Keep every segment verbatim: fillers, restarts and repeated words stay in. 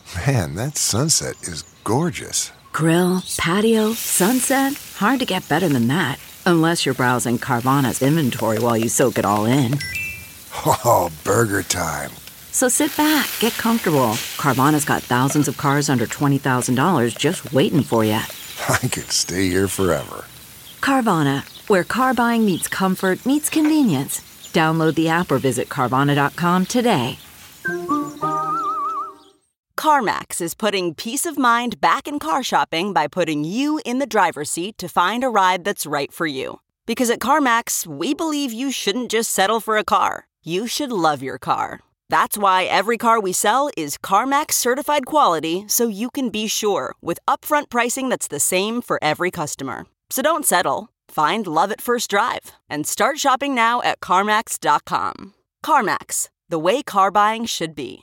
Man, that sunset is gorgeous. Grill, patio, sunset. Hard to get better than that. Unless you're browsing Carvana's inventory while you soak it all in. Oh, burger time. So sit back, get comfortable. Carvana's got thousands of cars under twenty thousand dollars just waiting for you. I could stay here forever. Carvana, where car buying meets comfort, meets convenience. Download the app or visit Carvana dot com today. CarMax is putting peace of mind back in car shopping by putting you in the driver's seat to find a ride that's right for you. Because at CarMax, we believe you shouldn't just settle for a car. You should love your car. That's why every car we sell is CarMax certified quality, so you can be sure with upfront pricing that's the same for every customer. So don't settle. Find love at first drive and start shopping now at CarMax dot com. CarMax, the way car buying should be.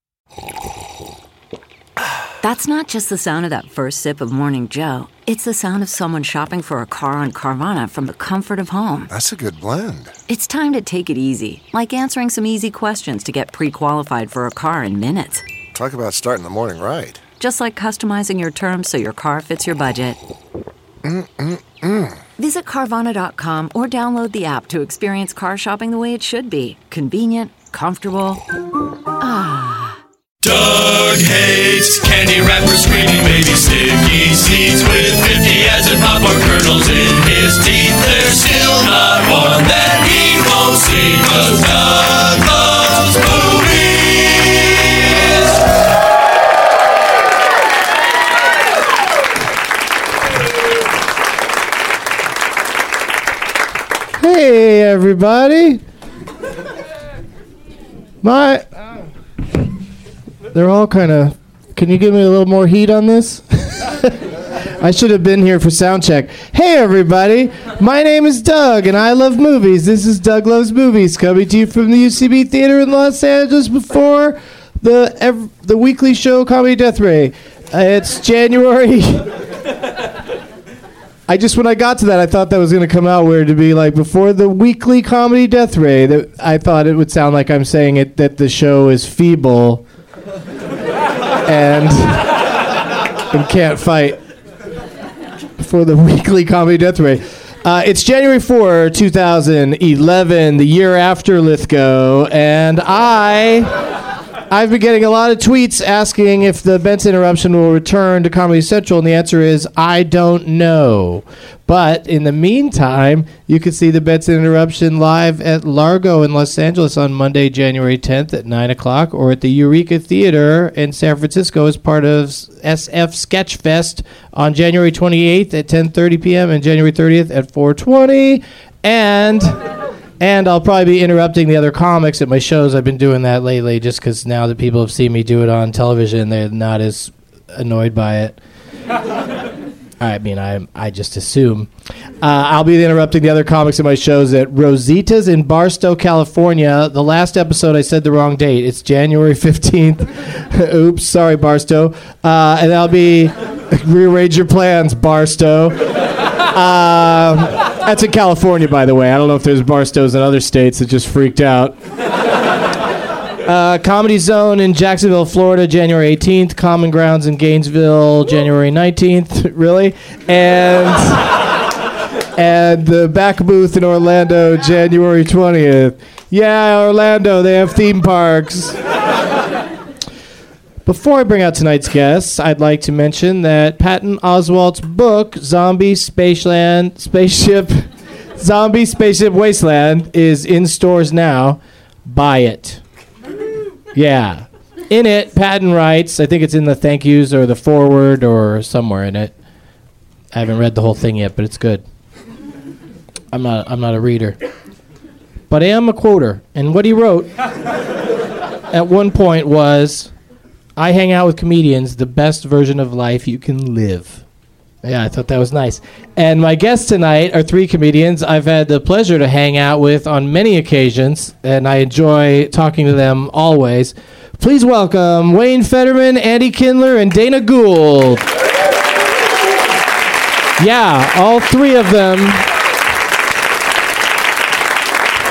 That's not just the sound of that first sip of Morning Joe. It's the sound of someone shopping for a car on Carvana from the comfort of home. That's a good blend. It's time to take it easy, like answering some easy questions to get pre-qualified for a car in minutes. Talk about starting the morning right. Just like customizing your terms so your car fits your budget. Mm-mm-mm. Visit Carvana dot com or download the app to experience car shopping the way it should be. Convenient, comfortable. Ah. Doug hates candy wrappers, screaming baby sticky seeds with fifty as in popcorn kernels in his teeth. There's still not one that he won't see, 'cause Doug loves movies. Hey, everybody. My... They're all kind of... Can you give me a little more heat on this? I should have been here for sound check. Hey, everybody. My name is Doug, and I love movies. This is Doug Loves Movies, coming to you from the U C B Theater in Los Angeles before the ev- the weekly show, Comedy Death Ray. Uh, it's January... I just, when I got to that, I thought that was going to come out weird to be like, before the weekly Comedy Death Ray. That I thought it would sound like I'm saying it that the show is feeble and, and can't fight for the weekly Comedy Death Ray. Uh, it's January fourth, twenty eleven, the year after Lithgow, and I... I've been getting a lot of tweets asking if the Benson Interruption will return to Comedy Central, and the answer is, I don't know. But in the meantime, you can see the Benson Interruption live at Largo in Los Angeles on Monday, January tenth at nine o'clock, or at the Eureka Theater in San Francisco as part of S F Sketchfest on January twenty-eighth at ten thirty p.m. and January thirtieth at four twenty. And... And I'll probably be interrupting the other comics at my shows. I've been doing that lately just because now that people have seen me do it on television, they're not as annoyed by it. I mean, I I just assume. Uh, I'll be interrupting the other comics at my shows at Rosita's in Barstow, California. The last episode, I said the wrong date. It's January fifteenth. Oops, sorry, Barstow. Uh, and I'll be... Rearrange your plans, Barstow. Um, that's in California, by the way. I don't know if there's Barstows in other states that just freaked out. Uh, Comedy Zone in Jacksonville, Florida, January eighteenth. Common Grounds in Gainesville, January nineteenth. Really? And and the Back Booth in Orlando, January twentieth. Yeah, Orlando, they have theme parks. Before I bring out tonight's guests, I'd like to mention that Patton Oswalt's book, Zombie Spaceland, Spaceship, Zombie Spaceship Wasteland, is in stores now. Buy it. Yeah. In it, Patton writes, I think it's in the thank yous or the foreword or somewhere in it. I haven't read the whole thing yet, but it's good. I'm not I'm not a reader. But I am a quoter. And what he wrote at one point was... I hang out with comedians, the best version of life you can live. Yeah, I thought that was nice. And my guests tonight are three comedians I've had the pleasure to hang out with on many occasions, and I enjoy talking to them always. Please welcome Wayne Fetterman, Andy Kindler, and Dana Gould. Yeah, all three of them.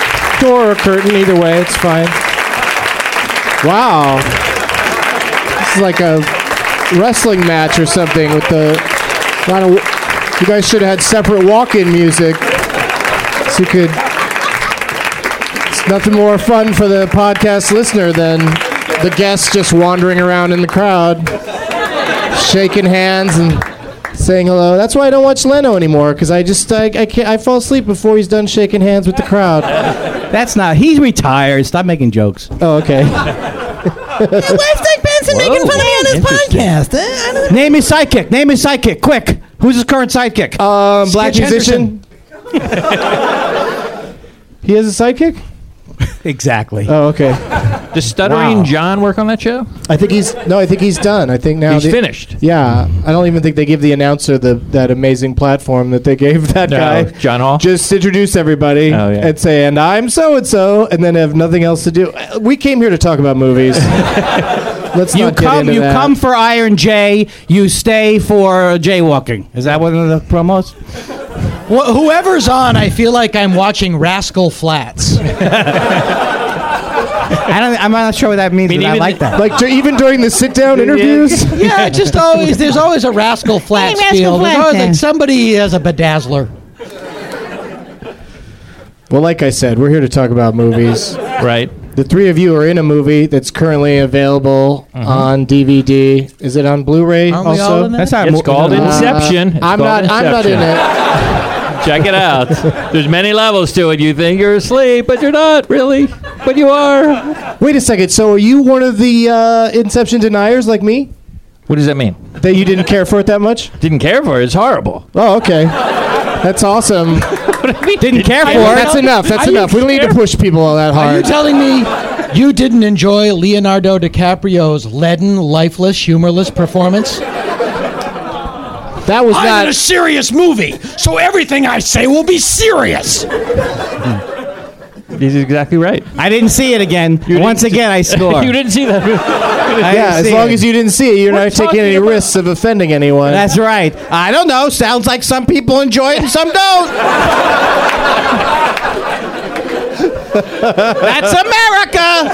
Door or curtain, either way, it's fine. Wow. This is like a wrestling match or something with the. Lot of, you guys should have had separate walk-in music, so you could. It's nothing more fun for the podcast listener than the guests just wandering around in the crowd, shaking hands and saying hello. That's why I don't watch Leno anymore, because I just I, I can't I fall asleep before he's done shaking hands with the crowd. That's not. He's retired. Stop making jokes. Oh, okay. Lifestyle Benson making fun of me on his podcast. Eh? Name his sidekick. Name his sidekick. Quick. Who's his current sidekick? Um, black Sketch musician. He has a sidekick? Exactly. Oh, okay. Does Stuttering Wow. John work on that show? I think he's no. I think he's done. I think now He's the- finished. Yeah, I don't even think they give the announcer the that amazing platform that they gave that No, guy. John Hall? Just introduce everybody Oh, yeah. and say, "And I'm so and so," and then have nothing else to do. We came here to talk about movies. Let's You not get come. into You that. come for Iron J. You stay for jaywalking. Is that one of the promos? Wh- whoever's on, I feel like I'm watching Rascal Flats. I don't. I'm not sure what that means. I mean, but I even like the- that. like dur- even during the sit-down interviews. Yeah, just always. There's always a Rascal Flats Rascal feel. There's Flatts, always yeah. like somebody has a bedazzler. Well, like I said, we're here to talk about movies. Right. The three of you are in a movie that's currently available on D V D. Is it on Blu-ray Aren't we all also? in that? That's not. It's mo- called uh, Inception. It's I'm called not. I'm not in Inception. it. Check it out. There's many levels to it. You think you're asleep, but you're not really. But you are. Wait a second. So, are you one of the uh, Inception deniers like me? What does that mean? That you didn't care for it that much? Didn't care for it. It's horrible. Oh, okay. That's awesome. Didn't care for Are you it. That's telling- enough. That's are you enough. We don't need to care? push people all that Are you hard. telling me you didn't enjoy Leonardo DiCaprio's leaden, lifeless, humorless performance? That was I'm in a not. serious movie, so everything I say will be serious. He's exactly right. I didn't see it again. Once again, I score. You didn't see that. I Yeah, didn't as see long it. as you didn't see it, you're We're not taking talking any about- risks of offending anyone. That's right. I don't know. Sounds like some people enjoy it and some don't. That's America.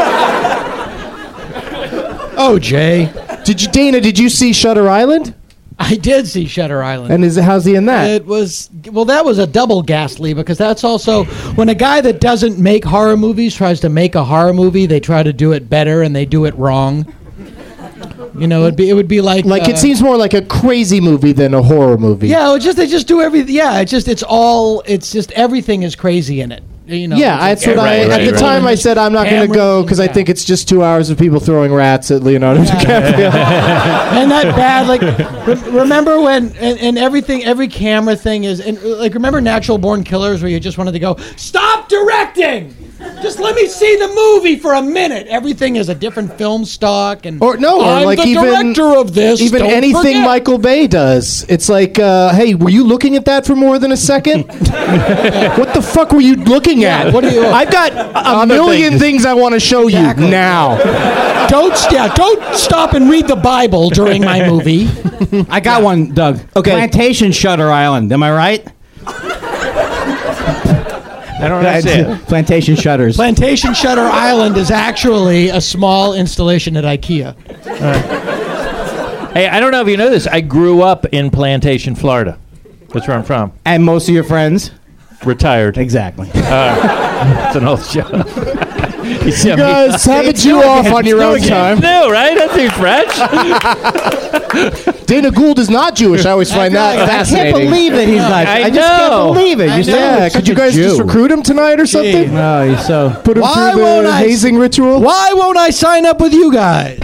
Oh, Jay. Did you, Dana? Did you see Shutter Island? I did see Shutter Island. And is how's he in that? It was, well, that was a double ghastly because that's also when a guy that doesn't make horror movies tries to make a horror movie, they try to do it better and they do it wrong. You know, it'd be it would be like Like uh, it seems more like a crazy movie than a horror movie. Yeah, it just they just do everything. Yeah, it's just it's all it's just everything is crazy in it. You know. Yeah, it's that's like what I. right, At the right, time, right. I said I'm not going to Cameras go and- because I yeah. think it's just two hours of people throwing rats at Leonardo DiCaprio. And that bad, like, re- remember when, and, and everything, every camera thing is, and like, remember Natural Born Killers where you just wanted to go, stop directing! Just let me see the movie for a minute. Everything is a different film stock, and Or no, or I'm like the even director of this. even don't anything forget." Michael Bay does. It's like, uh, hey, were you looking at that for more than a second? What the fuck were you looking Yeah, at? what do you- I've got a Other million things. things I want to show Exactly. you now. Don't yeah, don't stop and read the Bible during my movie. I got one, Doug. Okay. Plantation Shutter Island. Am I right? I don't understand. Plantation Shutters. Plantation Shutter Island is actually a small installation at IKEA. Hey, I don't know if you know this. I grew up in Plantation, Florida. That's where I'm from. And most of your friends? Retired. Exactly. It's an old show. You see You me- guys, have a Jew off on your own time. No, right? That seems French. Dana Gould is not Jewish. I always find that I can't fascinating. believe that he's not. I I, just know. can't believe it. I You know. sound Yeah, like could such you a guys just Jew. recruit him tonight or something? Oh, he's so. Put him Why through won't the I- hazing ritual? Why won't I sign up with you guys?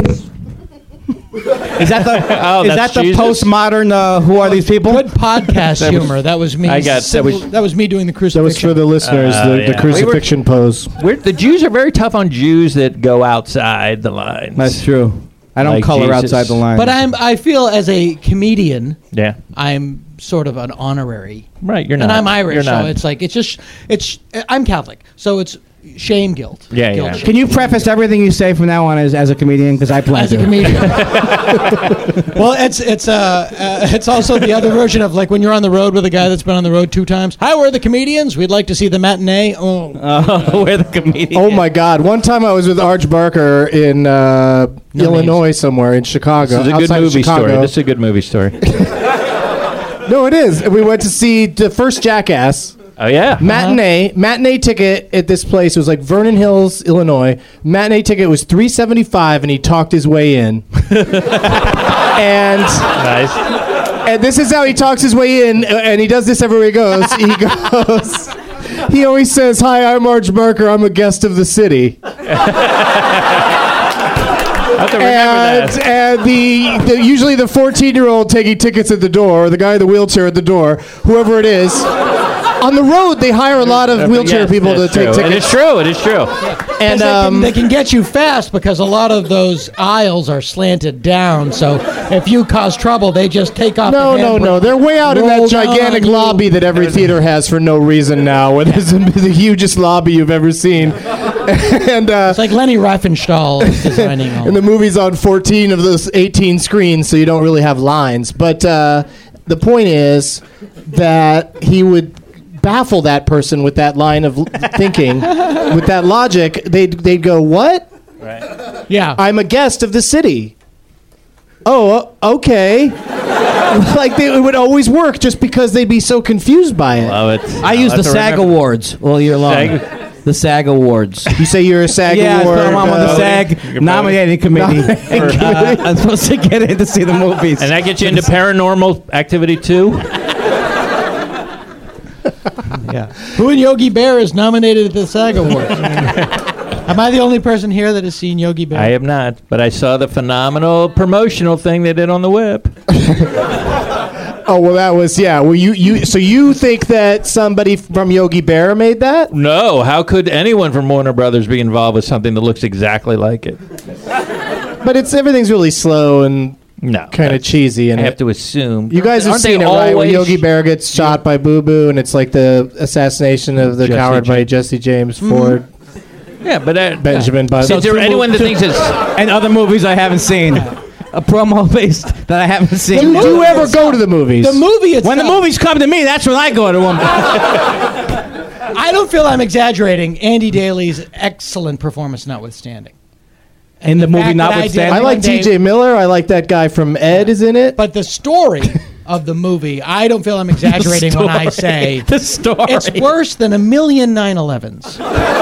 Is that the? Oh, is that that's the Jesus? postmodern? Uh, who are these people? Good podcast humor. That was me. I got- that civil- was- that was me doing the That crucifixion. was for the listeners, Uh, the, yeah. the crucifixion pose. We're, the Jews are very tough on Jews that go outside the lines. That's true. I don't Like color Jesus. outside the line. But I'm. I feel as a comedian, Yeah. I'm sort of an honorary. Right, you're not. And I'm Irish, You're so not. it's like it's just it's. I'm Catholic, so it's shame guilt. Yeah, guilt, yeah. shame. Can you preface everything you say from now on as, as a comedian? Because I plan As a to. comedian. Well, it's it's uh, uh it's also the other version of like when you're on the road with a guy that's been on the road two times. Hi, we're the comedians. We'd like to see the matinee. Oh, Oh, we're the comedian. Oh my God! One time I was with Arch Barker in uh, No Illinois, somewhere in Chicago. This is a good outside of movie Chicago. story. This is a good movie story. No, it is. We went to see the first Jackass. Oh yeah. Matinee matinee ticket at this place was like Vernon Hills, Illinois. Matinee ticket was three seventy five, and he talked his way in. and Nice. and this is how he talks his way in, and he does this everywhere he goes. He goes. He always says, "Hi, I'm Arch Barker. I'm a guest of the city." I have to remember And, that. and the, the usually the fourteen year old taking tickets at the door, or the guy in the wheelchair at the door, whoever it is. On the road, they hire a lot of wheelchair Yes, people to that's take true. tickets. It is true. It is true. And they, um, can, they can get you fast because a lot of those aisles are slanted down. So if you cause trouble, they just take off. no, the no, handbrake, no. They're way out in roll that down gigantic on you. lobby that every theater has for no reason now, where there's the, the hugest lobby you've ever seen. and uh, It's like Lenny Riefenstahl is designing all. and the movie's on fourteen of those eighteen screens, so you don't really have lines. But uh, the point is that he would baffle that person with that line of l- thinking, with that logic. They'd, they'd go, "What? Yeah. I'm a guest of the city." Oh, uh, okay. Like they, it would always work just because they'd be so confused by it. Love it. I use I'll the have to SAG remember. Awards all year long. SAG? The SAG Awards. You say you're a SAG yeah, award. I'm on the uh, SAG nominating committee. uh, I'm supposed to get in to see the movies. And that gets you into Paranormal Activity two? yeah. Who in Yogi Bear is nominated at the SAG Awards? Am I the only person here that has seen Yogi Bear? I am not, but I saw the phenomenal promotional thing they did on the web. Oh well, that was yeah. Well, you you so you think that somebody from Yogi Bear made that? No, how could anyone from Warner Brothers be involved with something that looks exactly like it? But it's everything's really slow and No. kind of that's- cheesy. And I have it, to assume. you guys have Aren't they seen it, right? Where always- Yogi Bear gets shot by Boo Boo, and it's like the assassination of the Jesse coward by James. Jesse James Ford, Yeah, but that, Benjamin Button. is there anyone that thinks it's... And other movies I haven't seen. A promo based that I haven't seen. Do you ever go to the movies? The movie itself. When the movies come to me, that's when I go to them. I don't feel I'm exaggerating. Andy Daly's excellent performance notwithstanding. In the movie, fact that I did- notwithstanding. I like one day- T J Miller. I like that guy from Ed is in it. But the story of the movie, I don't feel I'm exaggerating when I say the story. it's worse than a million nine elevens.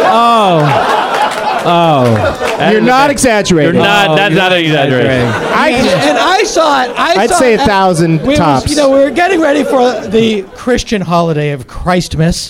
Oh, You're not exaggerating. You're not, Oh, that's you're not an exaggeration. I, And, and I saw it. I I'd saw say it a at- thousand we was- tops. you know, we were getting ready for the Christian holiday of Christmas.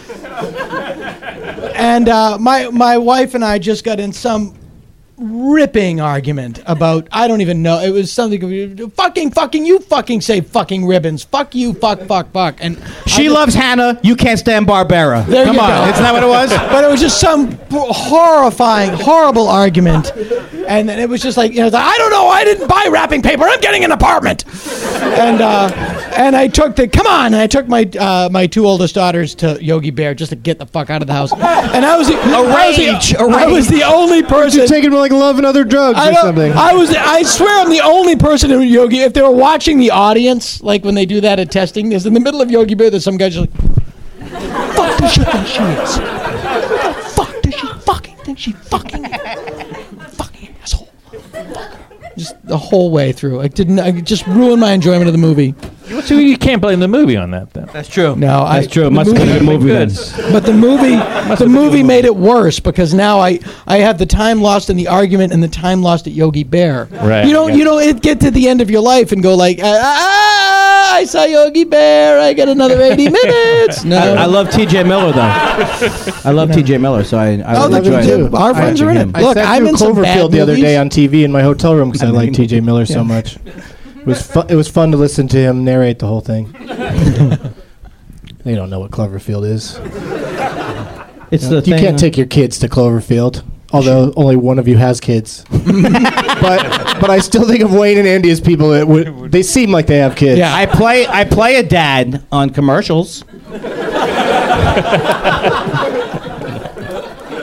And uh, my my wife and I just got in some ripping argument about, I don't even know, it was something, fucking, fucking, you fucking say fucking ribbons, fuck you, fuck, fuck, fuck. And she I just- loves Hannah. You can't stand Barbara. There Come you on, go. isn't that what it was? But it was just some horrifying, horrible argument. And then it was just like, you know, it's like, I don't know, I didn't buy wrapping paper, I'm getting an apartment. And uh, and I took the, come on, and I took my uh, my two oldest daughters to Yogi Bear just to get the fuck out of the house. And I was the, I was the, rage, a I was the only person. you're taking like love and other drugs I, or don't- something. I was. I swear, I'm the only person in Yogi. If they were watching the audience, like when they do that at testing, there's in the middle of Yogi Bear. There's some guy just like, "Fuck does she think she is? Who the fuck does she fucking think she fucking? Fucking asshole." Just the whole way through. I didn't. I just ruined my enjoyment of the movie. So you can't blame the movie on that, then. That's true. No, that's I- true. It the must have been a good movie- movie then. Good. But the movie, the movie made it worse because now I, I have the time lost in the argument and the time lost at Yogi Bear. Right, You don't yeah. you don't it get to the end of your life and go like, ah, ah, I saw Yogi Bear. I got another eighty minutes. No, I, I love T J Miller though. I love T J Miller, so I, I Oh, would look, enjoy too. it. Our friends are in it. I Look, sat I'm through in some bad Cloverfield the other movies. day on T V in my hotel room because I like T J Miller so much. It was fu- it was fun to listen to him narrate the whole thing. They don't know what Cloverfield is. It's You, the know, you thing, can't uh, take your kids to Cloverfield, although only one of you has kids. but but I still think of Wayne and Andy as people that would. They seem like they have kids. Yeah. I play I play a dad on commercials.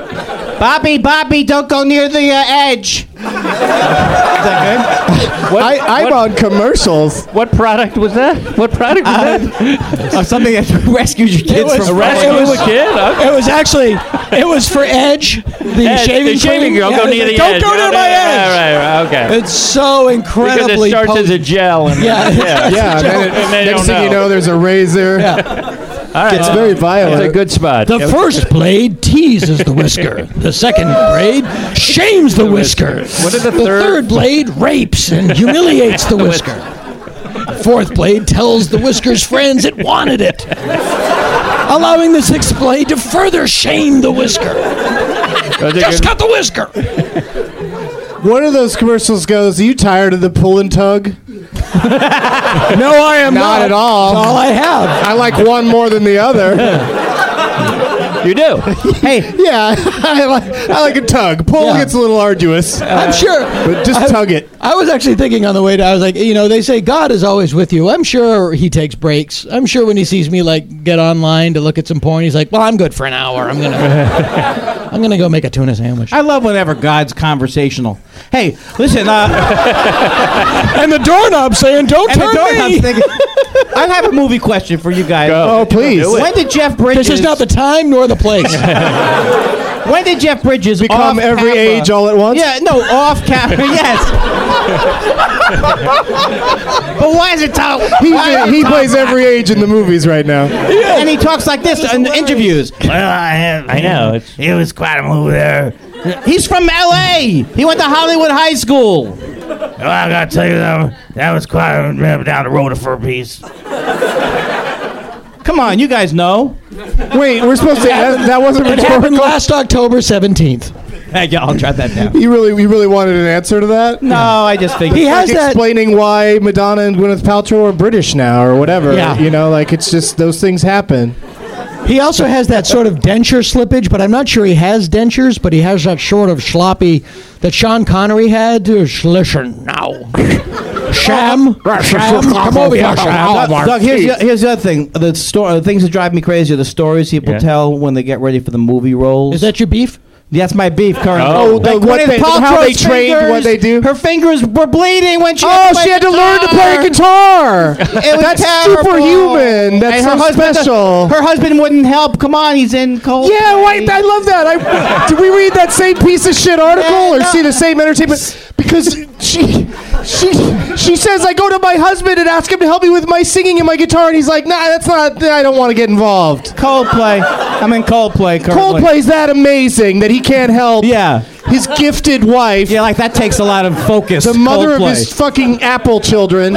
Bobby, Bobby, don't go near the uh, edge. Is that good? What, I, I'm what, on commercials. what product was that? What product was Uh, that? oh, something that rescues your kids was- from Rescue it was- a kid? Okay. It was actually, it was for Edge, the Edge, shaving the shaving cream. girl. Yeah, Go it was near like, the Don't edge. go near my edge. Right, right, okay. It's so Because incredibly it starts as a potent. gel. And Yeah. yeah. Yeah, and then it- And then you next don't thing you know. know, there's a razor. All right. It's very That's violent. a good spot. The Yeah. first blade teases the whisker. The second blade shames the whisker. What did the The third- third blade rapes and humiliates the whisker. Fourth blade tells the whisker's friends it wanted it, allowing the sixth blade to further shame the whisker. Was it Just good? cut the whisker. One of those commercials goes, "Are you tired of the pull and tug?" No, I am not. Not at all. That's all I have. I like one more than the other. You do. Hey, Yeah, I like, I like a tug. Pull Yeah. gets a little arduous, I'm sure. but just I- tug it. I was actually thinking on the way down, I was like, you know, they say God is always with you. I'm sure he takes breaks. I'm sure when he sees me like get online to look at some porn, he's like, well, I'm good for an hour. I'm going to I'm gonna go make a tuna sandwich. I love whenever God's conversational. Hey, listen, uh, And the doorknob saying, don't and the turn doorknob's me. thinking, I have a movie question for you guys. Oh, please. When did Jeff Bridges? This is not the time nor the place. When did Jeff Bridges Become off every camera- age all at once? Yeah, no, off camera. Yes. But why is it talk? He, why is it he talk- plays every age in the movies right now. and he talks like this in the interviews. Well, I, I know. It's, it was quite a move there. He's from L A. He went to Hollywood High School. Well, I gotta tell you that that was quite a trip down the road for a piece. Come on, you guys know. Wait, we're supposed to. That, that wasn't It happened rhetorical. last October seventeenth. Hey, yeah, I'll jot that down. You really, you really wanted an answer to that? No, I just think He has Like that. explaining why Madonna and Gwyneth Paltrow are British now, or whatever. Yeah. You know, like it's just those things happen. He also has that sort of denture slippage, but I'm not sure he has dentures, but he has that sort of sloppy that Sean Connery had. To listen now. Sham, Sham, come over here, Sham. Doug, Doug, here's, the, here's the other thing. The, sto- the things that drive me crazy are the stories people Yeah. tell when they get ready for the movie roles. Is that your beef? That's my beef currently. Oh, the- what Gwyneth they- how they Paltrow's trained, fingers, what they do? Her fingers were bleeding when she. Oh, had to play she had to learn to play guitar. guitar. It was That's terrible. superhuman. That's And so husband, special. Her husband wouldn't help. Come on, he's in cold. Yeah, wait, I love that. I, did we read that same piece of shit article Yeah, or no. see the same entertainment? Because she, she, she says I go to my husband and ask him to help me with my singing and my guitar, and he's like, Nah, that's not. I don't want to get involved. Coldplay. I'm in Coldplay currently. Coldplay's that amazing that he can't help Yeah. his gifted wife, Yeah, like that takes a lot of focus. the mother Coldplay. of his fucking Apple children.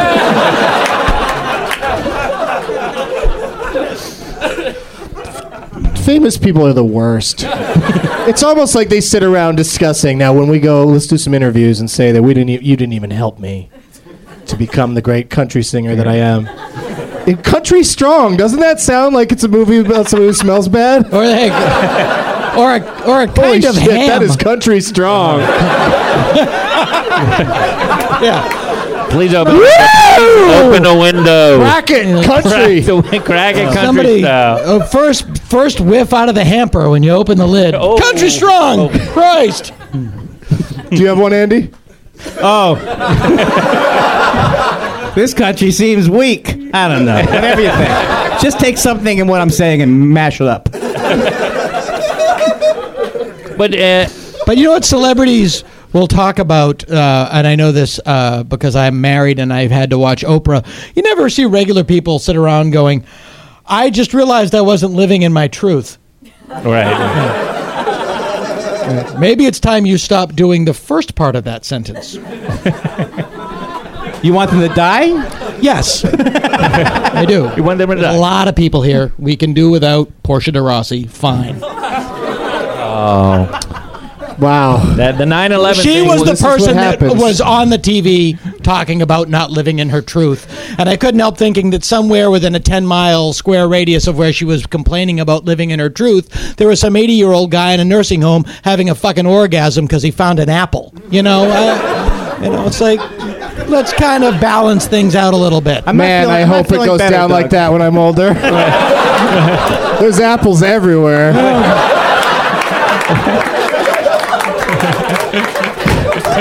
Famous people are the worst. It's almost like they sit around discussing. Now, when we go, let's do some interviews and say that we didn't, e- you didn't even help me to become the great country singer that I am. And Country Strong, doesn't that sound like it's a movie about someone who smells bad? Or a, or a, or a kind Holy of shit, ham. that is Country Strong. yeah. please open, open a window. Crack it, country. Crack, the, crack it, country Somebody style. uh, first first whiff out of the hamper when you open the lid. Oh. Country strong, Christ. Do you have one, Andy? Oh. This country seems weak. I don't know. Whatever you think. Just take something in what I'm saying and mash it up. But uh, But you know what celebrities will talk about, uh, and I know this uh, because I'm married and I've had to watch Oprah. You never see regular people sit around going, I just realized I wasn't living in my truth. right. Maybe it's time you stop doing the first part of that sentence. You want them to die? Yes, I do. You want them to There's die? a lot of people here. We can do without Portia de Rossi. Fine. Oh, Wow. that the nine eleven. She thing was the this is what person that happens. was on the T V talking about not living in her truth. And I couldn't help thinking that somewhere within a ten-mile square radius of where she was complaining about living in her truth, there was some eighty-year-old guy in a nursing home having a fucking orgasm because he found an apple. You know, I, you know, it's like, let's kind of balance things out a little bit. I'm not Man, feeling- I I'm not hope it feeling goes better, down like Doug. that when I'm older. There's apples everywhere.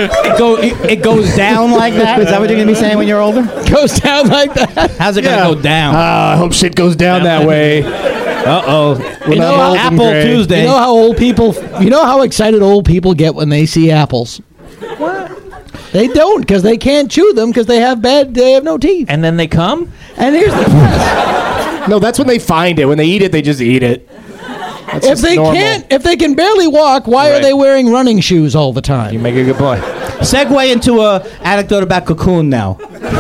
it, go, it, it goes down like that? Is that what you're going to be saying when you're older? Goes down like that. How's it Yeah. going to go down? Ah, I hope shit goes down that way. Uh-oh. You know how- Apple Tuesday. You know how old people, you know how excited old people get when they see apples? What? They don't, because they can't chew them because they have bad, they have no teeth. And then they come? And here's the twist. No, that's when they find it. When they eat it, they just eat it. That's If just they normal. can't, if they can barely walk, why are Right. they wearing running shoes all the time? You make a good point. Segue into a anecdote about Cocoon now.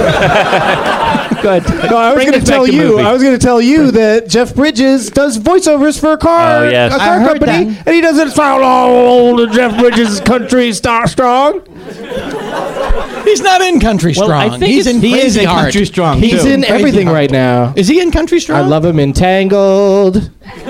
Good. No, I was Bring going to us back tell to you. movie. I was going to tell you that Jeff Bridges does voiceovers for a car, Oh, yes. a I car heard company, that. and he doesn't sound all old. And Jeff Bridges' country star strong. He's not in Country Well, Strong. I think He's it's- in He is Crazy in Heart. Country Strong, He's too. in Crazy everything Heart. right now. Is he in Country Strong? I love him in Tangled.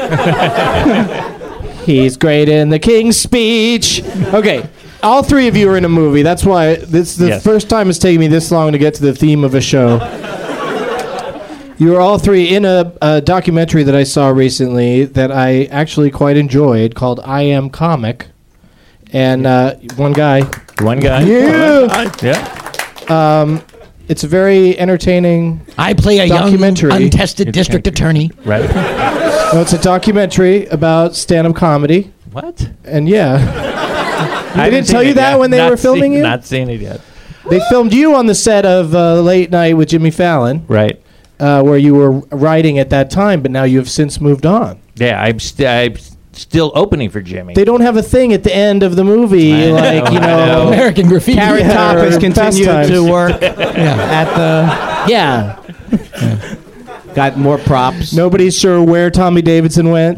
He's great in The King's Speech. Okay, all three of you are in a movie. That's why this is the Yes. first time it's taken me this long to get to the theme of a show. You are all three in a, a documentary that I saw recently that I actually quite enjoyed called I Am Comic. And uh, one guy. One guy. Yeah. Yeah. It's a very entertaining. I play a young, Documentary. untested district attorney. Right. No, it's a documentary about stand-up comedy. What? And yeah. I didn't tell you that when they were filming seen, you? Not seen it yet. They filmed you on the set of uh, Late Night with Jimmy Fallon, Right. uh, where you were writing at that time, but now you have since moved on. Yeah, I'm, st- I'm still opening for Jimmy. They don't have a thing at the end of the movie, I like, know, you I know. know. American Graffiti. Carrot Yeah, Top or has continued Fast to Times. work at the... Yeah. Got more props. Nobody's sure where Tommy Davidson went.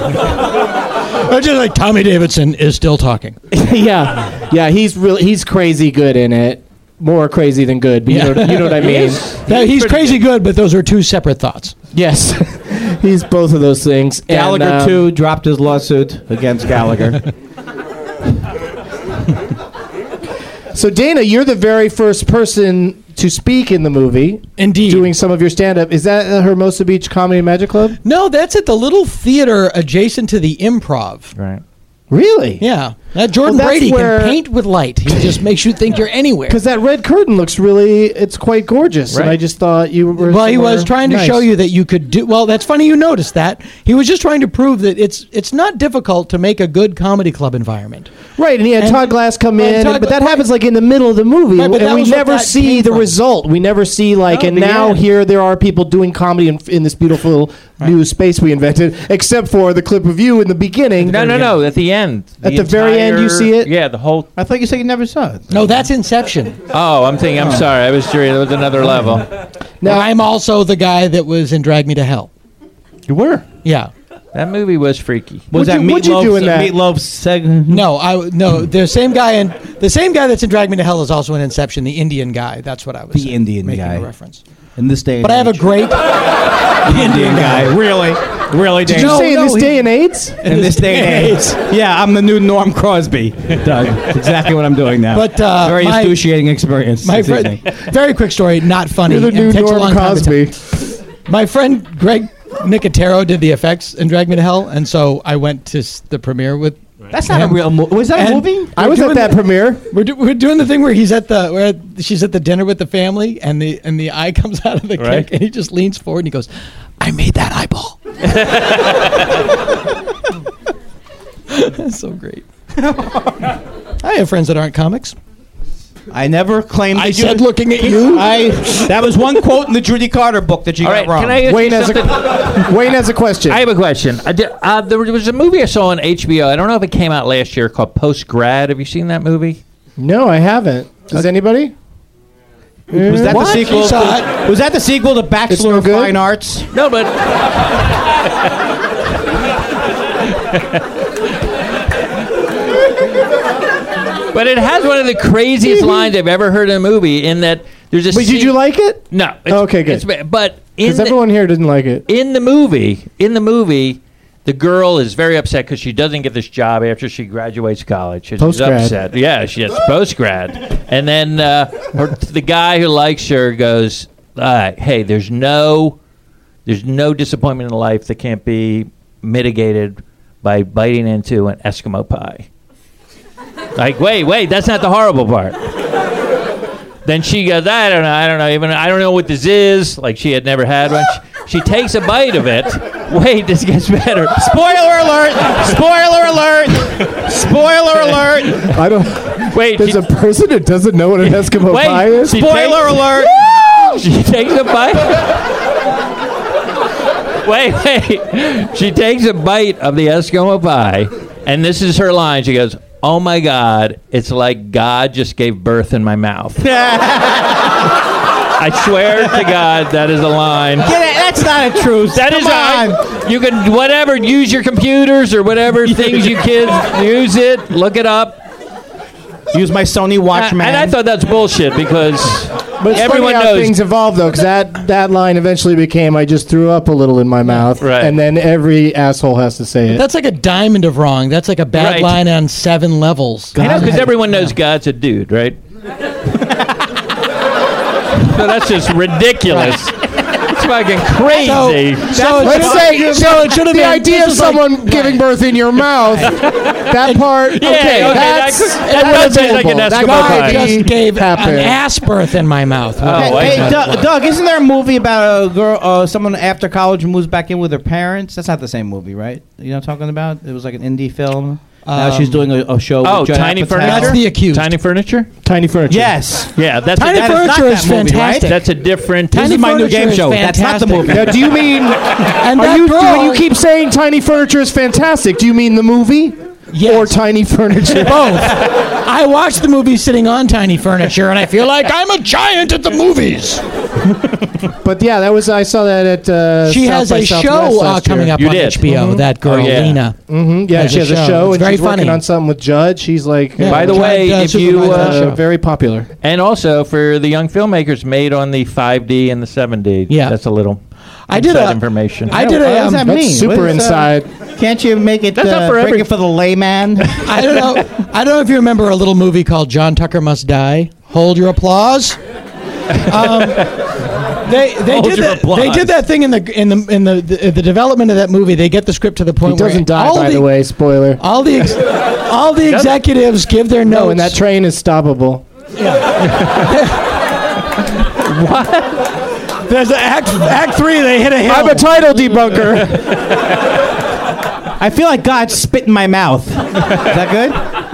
I just like Tommy Davidson is still talking. yeah. Yeah, he's really he's crazy good in it. More crazy than good, but you, know, you know what I mean. Now, he's crazy good, but those are two separate thoughts. Yes. He's both of those things. Gallagher, And, um, too, dropped his lawsuit against Gallagher. So, Dana, you're the very first person to speak in the movie. Indeed. Doing some of your stand-up. Is that uh, Hermosa Beach Comedy and Magic Club? No, that's at the little theater adjacent to the Improv. Right. Really? Yeah. That Jordan Well, that's Brady where- can paint with light. He just makes you think you're anywhere. Because that red curtain looks really, it's quite gorgeous. And Right. I just thought you were Well, he somewhere was trying to nice. show you that you could do. Well, that's funny you noticed that. He was just trying to prove that it's it's not difficult to make a good comedy club environment. Right, and he had And- Todd Glass come Right, in, Todd but that Gla- happens like in the middle of the movie, Right, but that and we was what never that see came the from. result. We never see like, No, and the now end. here there are people doing comedy in, in this beautiful new space we invented, except for the clip of you in the beginning. No, no, no. At the end. At the very end, you entire- see it? Yeah, the whole. I thought you said you never saw it. No, that's Inception. Oh, I'm thinking. I'm sorry. I was sure there was another level. Now I'm also the guy that was in Drag Me to Hell. You were? Yeah. That movie was freaky. Was What'd that you- what'd you Meatloaf's, do in that? Meatloaf's segment? No, I no. The same guy in the same guy that's in Drag Me to Hell is also in Inception. The Indian guy. That's what I was. The saying, Indian making guy. A reference. In this day and But I have a age. great. The Indian guy. Really? Really, Did Dan? you No, say in no, this he- day and age? In this day and age. Yeah, I'm the new Norm Crosby, Doug. That's exactly what I'm doing now. But, uh, Very my- excruciating experience. My this friend, evening. very quick story, not funny. You're the and new takes a Norm long time to tell. Cosby. My friend Greg Nicotero did the effects in Drag Me to Hell, and so I went to s- the premiere with. That's not a him. real movie. Was that a And movie? I we're was at doing that the- premiere. We're, do, we're doing the thing where he's at the where she's at the dinner with the family, and the and the eye comes out of the Right. cake, and he just leans forward and he goes, "I made that eyeball." That's so great. I have friends that aren't comics. I never claimed. I that you- said, looking at you. I. That was one quote in the Judy Carter book that you All got right. wrong. Can I ask Wayne you has, something? a, Wayne has a question. I have a question. I did, uh, there was a movie I saw on H B O. I don't know if it came out last year called Post Grad. Have you seen that movie? no, I haven't. Does anybody? Was that What? the sequel? You saw To, was that the sequel to Bachelor no of good? Fine Arts? No, but. But it has one of the craziest lines I've ever heard in a movie. In that there's a. But did scene- you like it? No. It's, Okay, good. It's, ba- but in Because the, everyone here didn't like it. in the movie, in the movie, the girl is very upset because she doesn't get this job after she graduates college. She's Post-grad. upset. Yeah, she's post grad, and then uh, her, the guy who likes her goes, uh, "Hey, there's no, there's no disappointment in life that can't be mitigated by biting into an Eskimo pie." Like, wait, wait, that's not the horrible part. Then she goes, I don't know, I don't know, even I don't know what this is. Like she had never had one. She, she takes a bite of it. Wait, this gets better. Spoiler alert! Spoiler alert! Spoiler alert! I don't. Wait, There's she, a person that doesn't know what an Eskimo wait, pie is. she Spoiler takes, alert! She takes a bite. Wait, wait. She takes a bite of the Eskimo pie, and this is her line. She goes, "Oh my God, it's like God just gave birth in my mouth." I swear to God, that is a line. Get it? That's not a truth. That Come is on. a, you can whatever use your computers or whatever things you kids use it. Look it up. Use my Sony Watchman. And I thought that's bullshit because But it's everyone funny how knows. things evolve, though, because that, that line eventually became, I just threw up a little in my mouth. Right. And then every asshole has to say it. That's like a diamond of wrong. That's like a bad Right. line on seven levels. I know because everyone knows God's a dude, right? So that's just ridiculous. It's fucking crazy. So, Let's say so it should have the been idea of this is like- someone giving birth in your mouth, that part, okay, Yeah, okay, that's, that- that does sound like an that Eskimo guy pie. just gave happened. an ass birth in my mouth. Oh, Hey, wait. hey, Doug, Doug, isn't there a movie about a girl, uh, someone after college moves back in with her parents? That's not the same movie, right? You know what I'm talking about? It was like an indie film. now she's doing a, a show Oh, with Judd Tiny Apatow. Furniture? That's the accused. Tiny Furniture? Tiny furniture. Yes. Yeah, that's Tiny a, that is Furniture not is that movie, right? fantastic. That's a different. This Tiny is my new Furniture game is show. That's not the fantastic. movie. Now, do you mean, And are that you, girl, when you keep saying tiny furniture is fantastic, do you mean the movie? Yes. Or tiny furniture? both. I watched the movie sitting on Tiny Furniture, and I feel like I'm a giant at the movies. But yeah, that was, I saw that at uh, She South has by a Southwest show uh, last year. coming up You on did. H B O. Mhm. That girl, Oh, yeah. Lena. Mm-hmm. Yeah, Has she a has a show. show, It's and very she's working funny. on something with Judd. She's like, Yeah. By the Judd, way, uh, if you supervised that uh, show. uh, very popular. and also for the young filmmakers made on the five D and the seven D. Yeah. that's a little. I did inside a- information. I did What a. does Um, that That's mean? super What is, uh, inside. Can't you make it That's not uh, for break every- it for the layman? I don't know. I don't know if you remember a little movie called John Tucker Must Die. Hold your applause. Um, they they Hold did your that. applause. They did that thing in the in the in the, the the development of that movie. They get the script to the He point where doesn't die, all by the way, spoiler. All the ex- all the executives give their notes. No, and that train is stoppable. There's a act act three. They hit a hill. I'm a title debunker. I feel like God spit in my mouth. Is that good?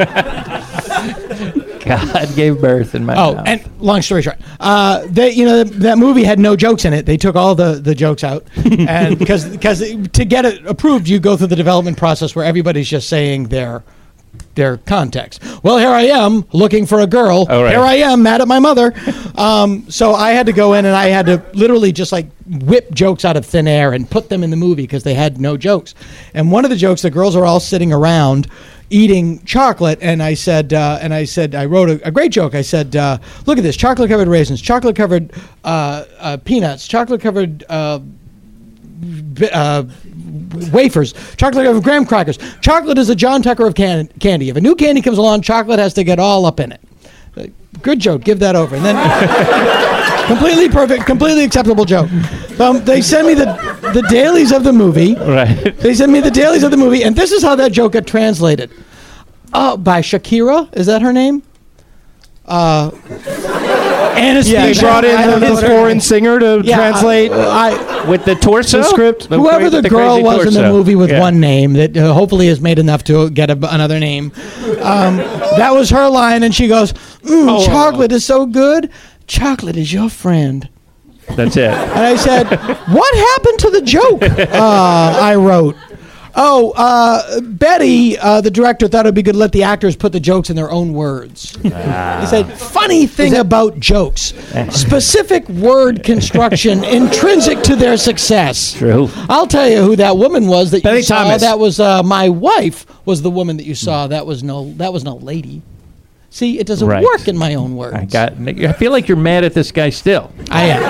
God gave birth in my Oh, mouth. and long story short, uh, they you know that, that movie had no jokes in it. They took all the, the jokes out, and because because to get it approved, you go through the development process where everybody's just saying their their context. Well, here I am looking for a girl. Oh, right. Here I am mad at my mother. Um, so I had to go in and I had to literally just like whip jokes out of thin air and put them in the movie because they had no jokes. And one of the jokes, the girls are all sitting around eating chocolate, and I said, uh, and I said, I wrote a, a great joke. I said, uh, look at this: chocolate covered raisins, chocolate covered uh, uh, peanuts, chocolate covered. Uh, bi- uh, wafers, chocolate covered graham crackers. Chocolate is a John Tucker of can- candy. If a new candy comes along, chocolate has to get all up in it. Uh, Good joke. Give that over. And then completely perfect, completely acceptable joke. Um, they send me the the dailies of the movie. right. They send me the dailies of the movie, and this is how that joke got translated. Uh, by Shakira, is that her name? Uh, Anesthesia. They brought in I the, don't know the what her- foreign singer to Yeah, translate. I, With the torso The script. The whoever cra- the, girl crazy was in the torso. movie with Yeah. one name that uh, hopefully is made enough to get a, another name. Um, that was her line, and she goes, mm, Oh. chocolate is so good. Chocolate is your friend. That's it. And I said, what happened to the joke? Uh, I wrote. Oh, uh, Betty, uh, the director, thought it would be good to let the actors put the jokes in their own words. Ah. He said, funny thing about jokes, specific word construction intrinsic to their success. True. I'll tell you who that woman was that Betty you saw. Thomas. That was uh, my wife. Was the woman that you saw? That was no. That was no lady. See, it doesn't Right. work in my own words. I got. I feel like you're mad at this guy still. I am.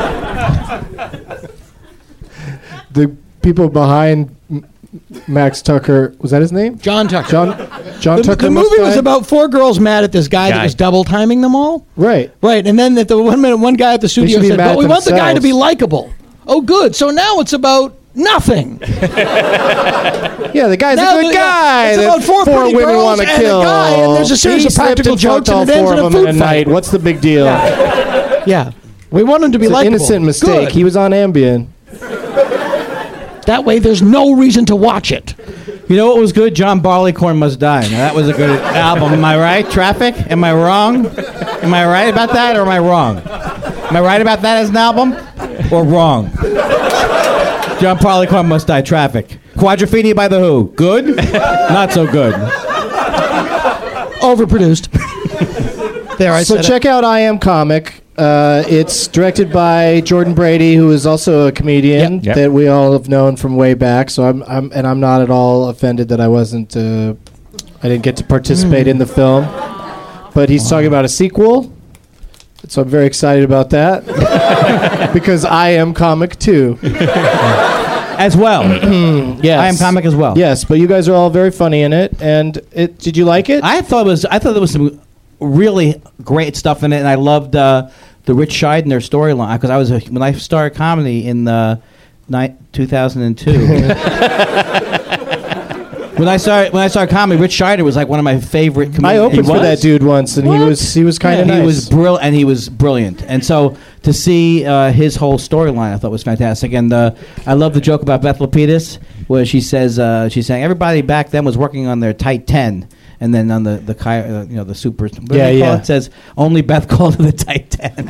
The people behind M- Max Tucker, was that his name? John Tucker. John John The, Tucker. the Must movie was Die? about four girls mad at this guy, that Guy. was double timing them all. Right. Right, and then that the one minute one guy at the studio should be said, mad "But at we want the guy to themselves. be likable." Oh, good. So now it's about Nothing. Yeah, the guy's No, a good the- guy. it's that about four pretty women girls want to and a kill. guy, and there's a series He of slipped practical and jokes, fucked all and it ends four in a of them food in a fight. night. What's the big deal? Yeah. We want him to be It's an likable. innocent mistake. Good. He was on Ambien. That way, there's no reason to watch it. You know what was good? John Barleycorn Must Die. Now, that was a good album. Am I right? Traffic? Am I wrong? Am I right about that or am I wrong? Am I right about that as an album or wrong? John Barleycorn Must Die. Traffic. Quadrophenia by The Who. Good? Not so good. Overproduced. There, I So said check out I Am Comic. Uh, it's directed by Jordan Brady, who is also a comedian Yep. Yep. that we all have known from way back. So I'm, I'm and I'm not at all offended that I wasn't, uh, I didn't get to participate in the film. But he's talking about a sequel, so I'm very excited about that because I Am Comic too. As well. Yes, I Am Comic as well. Yes, but you guys are all very funny in it. And it, did you like it? I thought it was. I thought there was some really great stuff in it, and I loved uh, the Rich Scheidner storyline because I was a, when I started comedy in uh, ni- two thousand two. when I started when I started comedy, Rich Scheidner was like one of my favorite comedians. I opened He for was? that dude once, and he What? was he was kind of Yeah, nice. He was brill and he was brilliant. And so to see uh, his whole storyline, I thought was fantastic. And uh, I love the joke about Beth Lapidus, where she says uh, she's saying everybody back then was working on their tight ten. And then on the the chi- uh, you know the super what do Yeah, they call yeah. it? It says only Beth called it the tight ten.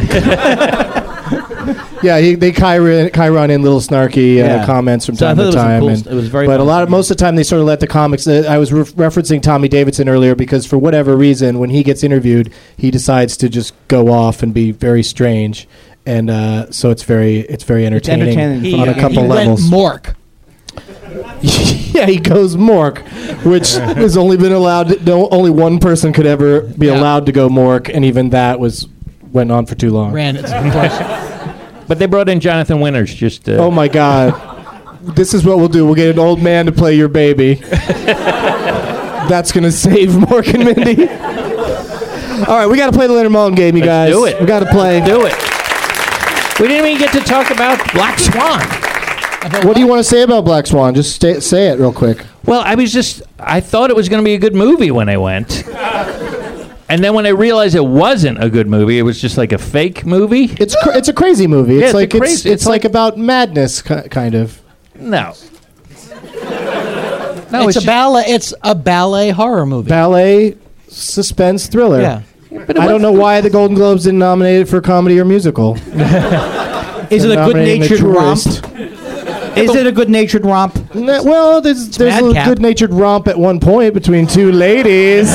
Yeah, he, they Chiron, Chiron in little snarky uh, Yeah. comments from So I time thought to it was a time. cool and- st- it was very but a funny. lot of most of the time they sort of let the comics. Uh, I was re- referencing Tommy Davidson earlier because for whatever reason, when he gets interviewed, he decides to just go off and be very strange, and uh, so it's very it's very entertaining, entertaining on a He- couple he levels. went Mork. Yeah, he goes Mork, which has only been allowed. No, only one person could ever be Yeah. allowed to go Mork, and even that was went on for too long. Ran its course. But they brought in Jonathan Winters just. Uh, Oh my God! This is what we'll do. We'll get an old man to play your baby. That's gonna save Mork and Mindy. All right, we got to play the Leonard Maltin game, you Let's guys. do it. We got to play. do it. We didn't even get to talk about Black Swan. What do you want to say about Black Swan? Just stay, say it real quick. Well, I was just, I thought it was going to be a good movie when I went. And then when I realized it wasn't a good movie, it was just like a fake movie. It's cr- it's a crazy movie. It's Yeah, it's a like it's, crazy- it's it's like like- about madness, ki- kind of. No. No, it's, it's a ballet. It's a ballet horror movie. Ballet, suspense, thriller. Yeah. I don't know why the Golden Globes didn't nominate it for comedy or musical. Is it a Nominating good-natured The romp? Tourist. Is it a good-natured romp? N- Well, there's there's a madcap. good-natured romp at one point between two ladies.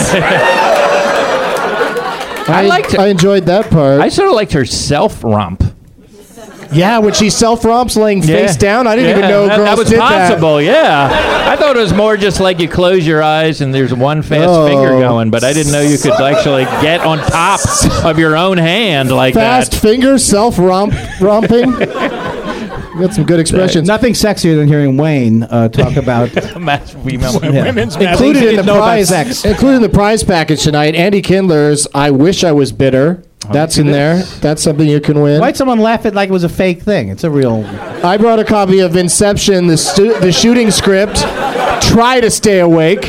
I liked it. I enjoyed that part. I sort of liked her self romp. yeah, when she self romps laying face down, I didn't even know that, girls that was did possible. Yeah, I thought it was more just like you close your eyes and there's one fast Oh. finger going, but I didn't know you could actually get on top of your own hand like that. Fast that. finger self romp romping. You got some good expressions. Nothing sexier than hearing Wayne uh, talk about Mas- female- Yeah. women's Included in the know about prize, sex. included in the prize package tonight, Andy Kindler's "I Wish I Was Bitter." That's in there. That's something you can win. Why'd someone laugh at like it was a fake thing? It's a real. I brought a copy of Inception, the stu- the shooting script. Try to stay awake.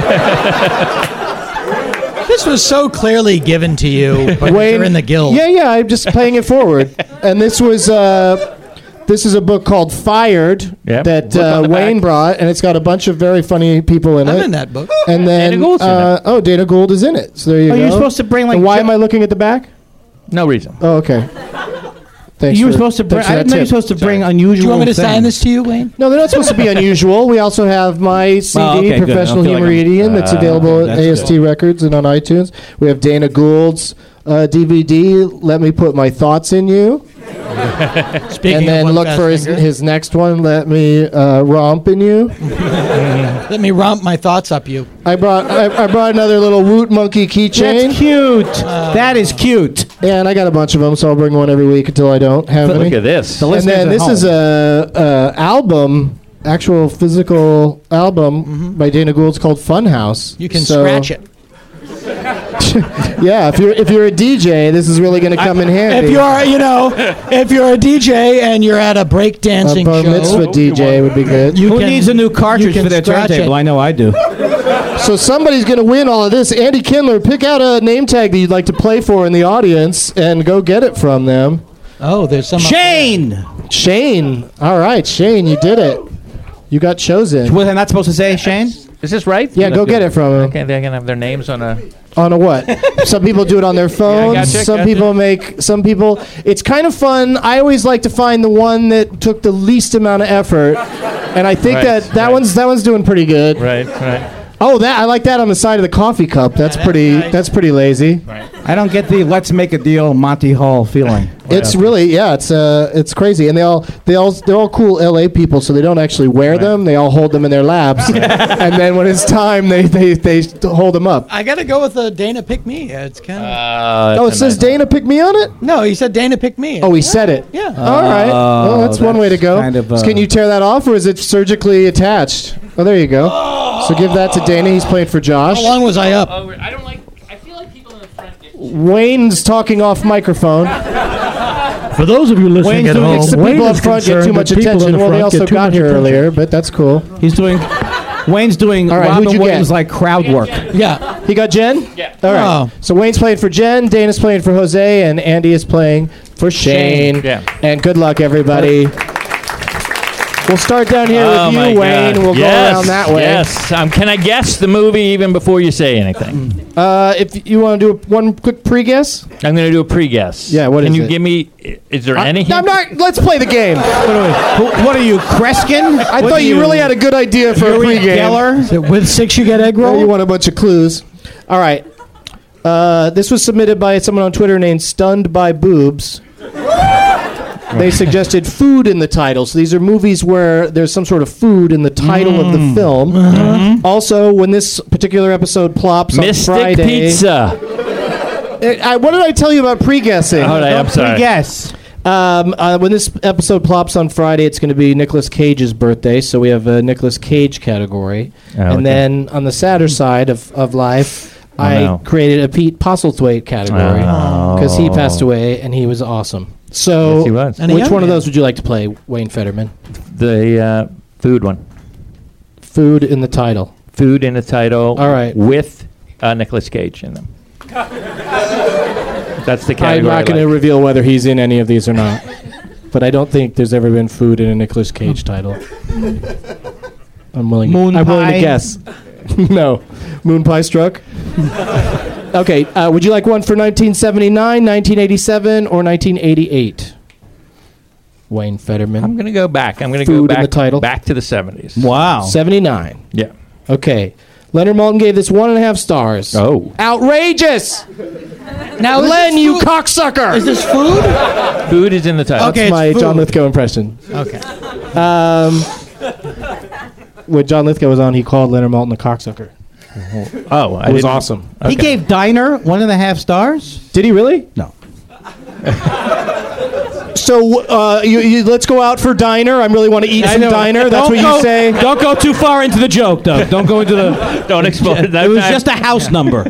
This was so clearly given to you, but Wayne- you're in the guild. Yeah, yeah. I'm just playing it forward. And this was uh, this is a book called Fired Yep. that Look on uh, the Wayne back. brought, and it's got a bunch of very funny people in I'm it. in that book. And then Dana Gould's in uh, oh, Dana Gould is in it. So there you Oh, go. you were supposed to bring like. And why Jo- am I looking at the back? No reason. Oh, okay. Thanks. You were for- supposed to bring. thanks for I that didn't know you were tip. supposed to bring Sorry. unusual. Do you want me to sign things. this to you, Wayne? No, they're not supposed to be unusual. We also have my C D, Oh, okay, good. Professional I feel like Humoridian, I'm- that's uh, available okay, at that's A S T Records and on iTunes. We have Dana Gould's uh, D V D, Let Me Put My Thoughts in You. Speaking And then of one look fast for his, finger, his next one, Let Me uh, Romp in You. let me romp my thoughts up you. I brought I, I brought another little Woot Monkey keychain. That's cute. that is cute. And I got a bunch of them, so I'll bring one every week until I don't have any. Look at this. The And listeners then at this home. is a, a album, actual physical album by Dana Gould. It's called Funhouse. You can So- scratch it. Yeah, if you're if you're a D J, this is really going to come in handy. If you're, you know, if you're a D J and you're at a break dancing a bar show, mitzvah D J would be good. Who can- needs a new you cartridge can for their scratch turntable? it. I know I do. So somebody's going to win all of this. Andy Kindler, pick out a name tag that you'd like to play for in the audience and go get it from them. Oh, there's some. Shane! Shane. All right, Shane, you did it. You got chosen. Was I not supposed to say Shane? Is this right? Yeah, go get it from him. Okay, they're gonna have their names on a. On a what? Some people do it on their phones. gotcha, some gotcha. people make. Some people. It's kind of fun. I always like to find the one that took the least amount of effort, and I think Right, that that right. one's that one's doing pretty good. Right, right. Oh, that I like that on the side of the coffee cup. That's pretty. That's pretty lazy. I don't get the let's make a deal Monty Hall feeling. It's really yeah. It's uh. It's crazy, and they all they all they're all cool L A people, so they don't actually wear them. They all hold them in their laps, and then when it's time, they they they hold them up. I gotta go with the Dana Pick Me. It's kind of. Uh, Oh, it that's a says nice- Dana pick me on it. no, he said Dana Pick Me. Oh, he said it. Yeah. All right. Well, that's, one way to that's go. kind of, uh, Can you tear that off, or is it surgically attached? Oh, there you go. So give that to Dana. He's playing for Josh. How long was I up? Oh, I don't like. I feel like people in the front. Get Wayne's talking off microphone. For those of you listening Wayne's at doing home, Thinks the Wayne people up is front get concerned too much that people in attention. the Well, they front also get too got much here attention. earlier, but that's cool. He's doing. Wayne's doing All right, who'd Robin you Williams get? like crowd work. Yeah. He got Jen? Yeah. All right. Oh. So Wayne's playing for Jen, Dana's playing for Jose, and Andy is playing for Shane. Shane, yeah. And good luck, everybody. We'll start down here Oh with my you, Wayne. God. We'll yes, go around that way. Yes. Um, can I guess the movie even before you say anything? Uh, if you want to do a, one quick pre-guess. I'm going to do a pre-guess. Yeah, what Can is you it? give me? Is there I- any? I'm not. Let's play the game. What are, we, who, what are you, Kreskin? I What thought are you really had a good idea for a Yuri pregame. Geller? Is it with six you get egg Oh, roll? you want a bunch of clues. All right. Uh, this was submitted by someone on Twitter named Stunned by Boobs. They suggested food in the title. So these are movies where there's some sort of food in the title of the film. Uh-huh. Also, when this particular episode plops Mystic on Friday, Pizza. Uh, I, what did I tell you about pre-guessing? All right, I'm sorry. Guess. Um, uh, when this episode plops on Friday, it's going to be Nicolas Cage's birthday, so we have a Nicolas Cage category. Oh, and okay. then on the sadder side of, of life, Oh, I no. created a Pete Postlethwaite category because he passed away and he was awesome. So, Yes, he was. And a which young one of man. those would you like to play, Wayne Fetterman? The uh, food one. Food in the title. Food in the title. All right. With uh, Nicolas Cage in them. That's the category. I'm not I going to like. reveal whether he's in any of these or not. But I don't think there's ever been food in a Nicolas Cage title. I'm willing. Moon I'm willing to pie? guess. No, Moon Pie Struck. Okay, uh, would you like one for nineteen seventy-nine, nineteen eighty-seven, or nineteen eighty-eight? Wayne Fetterman. I'm going to go back. I'm going to Food go in back the title. back to the seventies. Wow. seventy-nine. Yeah. Okay. Leonard Maltin gave this one and a half stars. Oh. Outrageous! Now, is Len, this you food- cocksucker! Is this food? Food is in the title. Okay. That's my it's John food. Lithgow impression. Okay. Um, when John Lithgow was on, he called Leonard Maltin a cocksucker. Oh, I It was didn't- awesome. He gave Diner one and a half stars? Did he really? No. So uh, you, you, let's go out for diner. I really want to eat some diner. That's Don't what go- you say. Don't go too far into the joke, Doug. Don't go into the. Don't explode. That It was time. just a house number.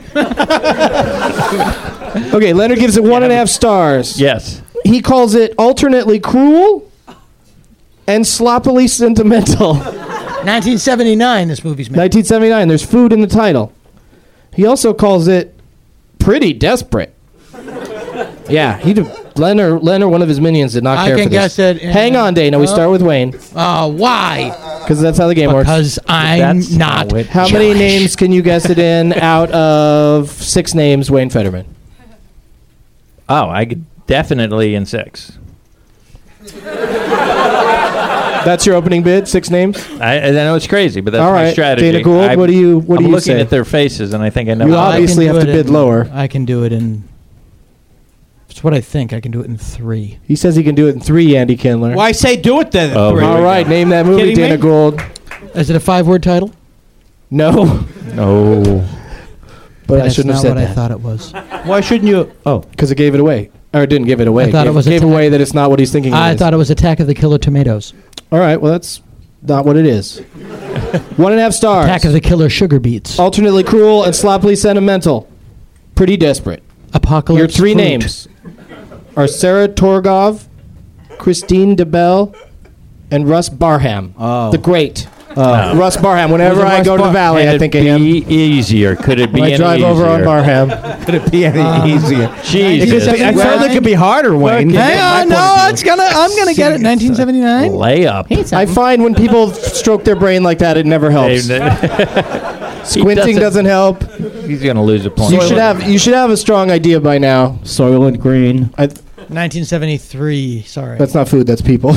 Okay, Leonard gives it one and a half stars. Yes. He calls it alternately cruel and sloppily sentimental. nineteen seventy-nine, this movie's made. nineteen seventy-nine. There's food in the title. He also calls it pretty desperate. Yeah, he did. Leonard, Leonard, one of his minions, did not I care can for this. guess it, and- Hang on, Dana. We start with Wayne Uh, why? because that's how the game works. Because I'm That's not. how it- How many Jewish. names can you guess it in out of six names, Wayne Fetterman? Oh, I could definitely in six. That's your opening bid, six names? I, I know it's crazy, but that's All my right, strategy. Dana Gould, I'm- what do you- what do I'm you looking say? at their faces, and I think I know. You how- I can obviously do have to it bid in- lower. I can do it in. It's what I think. I can do it in three. He says he can do it in three, Andy Kindler. Why say do it then? Oh, Three. here we All go. right, name that movie, Kidding Dana me? Gould. Is it a five-word title? No, No. but I That's shouldn't not have said what I that thought it was. Why shouldn't you? Oh. because it gave it away. Or it didn't give it away. I thought gave, it was gave Attack- away that it's not what he's thinking I it is. thought it was Attack of the Killer Tomatoes. All right, well, that's not what it is. One and a half stars. Attack of the Killer Sugar Beets. Alternately cruel and sloppily sentimental. Pretty Desperate. Apocalypse. Your three Fruit. names are Sarah Torgov, Christine DeBelle, and Russ Barham. Oh. The great. Oh. Russ Barham. Whenever Who's I Russ go to the Bar- valley, I Could think it of him. be easier? Could it be When I any drive easier? over on Barham. Could it be any easier? Jesus. It could- it certainly could be harder, Wayne. Hang on, My no, point of it's gonna. I'm gonna get it. nineteen seventy-nine. Layup. I find when people stroke their brain like that, it never helps. Squinting doesn't help. He's going to lose a point. You should have you should have a strong idea by now. Soylent Green. I, nineteen seventy-three. Sorry. that's not food. That's people.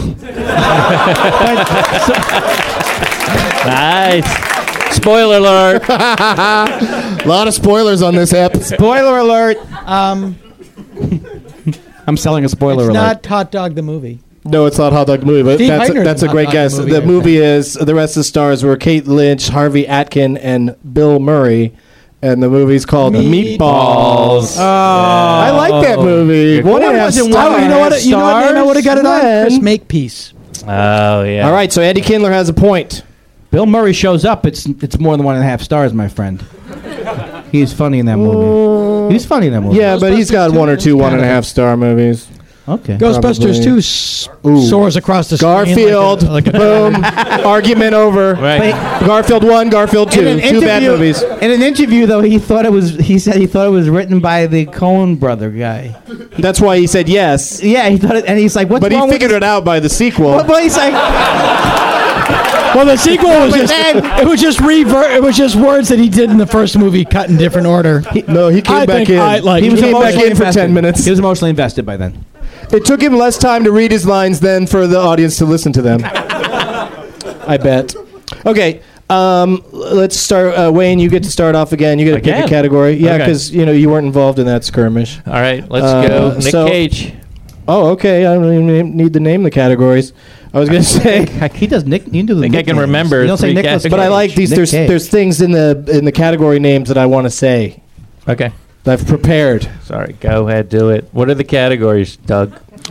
Nice. Spoiler alert. A lot of spoilers on this app. Spoiler alert. Um, I'm selling a spoiler it's alert. not Hot Dog the movie. No, it's not Hot Dog the movie, but Steve that's a, Heitner's that's a in great Hot Dog guess. the movie, The I movie is the rest of the stars were Kate Lynch, Harvey Atkin, and Bill Murray, and the movie's called Meatballs. Meatballs. Oh. I like that movie. One and a half wasn't stars. one. Oh, you know what? You know what name I would have got it on? Glenn. Chris Makepeace. Oh, yeah. All right, so Andy Kindler has a point. Bill Murray shows up. It's it's more than one and a half stars, my friend. He's funny in that movie. He's funny in that movie. Yeah, but he's got one or two one and a half star movies. Okay. Ghostbusters Probably. two s- Ooh. soars across the Garfield, screen like a, like a boom, argument over. Right. Garfield one, Garfield two, In an two bad interview- movies. In an interview, though, he thought it was. He said he thought it was written by the Coen brother guy. That's why he said yes. Yeah, he thought it, and he's like, "What's But he wrong figured with it out by the sequel. Well, but he's like, Well, the sequel was But just then- it was just rever- it was just words that he did in the first movie cut in different order. No, he came I back think in. I like he it. came back emotionally in for invested. ten minutes. He was emotionally invested by then. It took him less time to read his lines than for the audience to listen to them. I bet. Okay, um, let's start. Uh, Wayne, you get to start off again. You get to pick Again? a category. Yeah, Okay. because you know you weren't involved in that skirmish. All right, let's Uh, go. Nick so- Cage. Oh, okay. I don't even need to name the categories. I was going to say. He does Nick. You do the I think I can nicknames. remember You don't say three Nicholas categories. But I Cage. like these. Nick There's Cage. there's things in the in the category names that I want to say. Okay. That I've prepared. Sorry. Go ahead. Do it. What are the categories, Doug?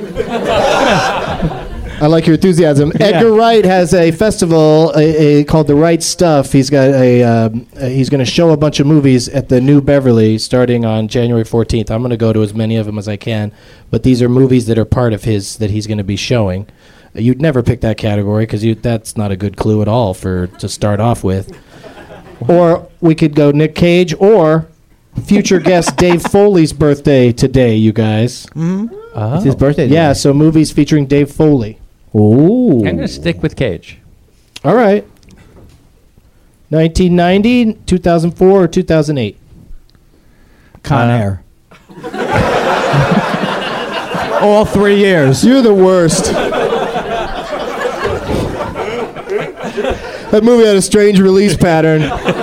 I like your enthusiasm. Edgar Wright has a festival a, a, called The Right Stuff. He's got a um, uh, he's going to show a bunch of movies at the New Beverly starting on January fourteenth. I'm going to go to as many of them as I can, but these are movies that are part of his that he's going to be showing. Uh, you'd never pick that category because that's not a good clue at all for to start off with. Or we could go Nick Cage or future guest Dave Foley's birthday today, you guys. Oh. It's his birthday. Yeah, so movies featuring Dave Foley. Ooh. I'm going to stick with Cage. All right. nineteen ninety, two thousand four, or two thousand eight? Con Uh, Air. All three years. You're the worst. That movie had a strange release pattern.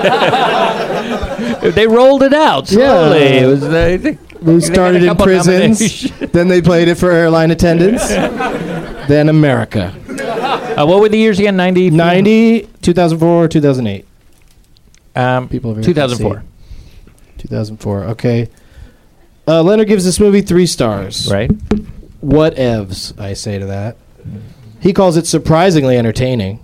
They rolled it out slowly. Yeah. It was. Uh, they, We they started got a in couple prisons, nominations. then they played it for airline attendants, then America. Uh, what were the years again? ninety? ninety, two thousand four, or two thousand eight? Um, People over here two can thousand four. two thousand four, okay. Uh, Leonard gives this movie three stars. Right. What evs, I say to that. He calls it surprisingly entertaining.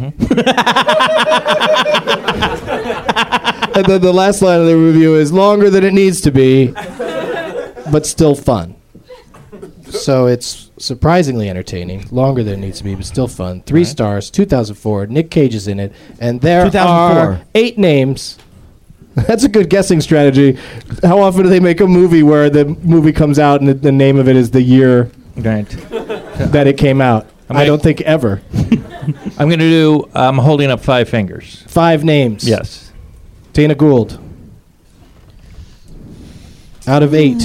And then the last line of the review is longer than it needs to be, but still fun. So it's surprisingly entertaining, longer than it needs to be, but still fun. Three Right. stars, two thousand four. Nick Cage is in it, and there two thousand four. are eight names. That's a good guessing strategy. How often do they make a movie where the movie comes out and the, the name of it is the year Right. that it came out? I'm I gonna- don't think ever. I'm going to do. I'm holding up five fingers. Five names. Yes. Dana Gould. Out of eight.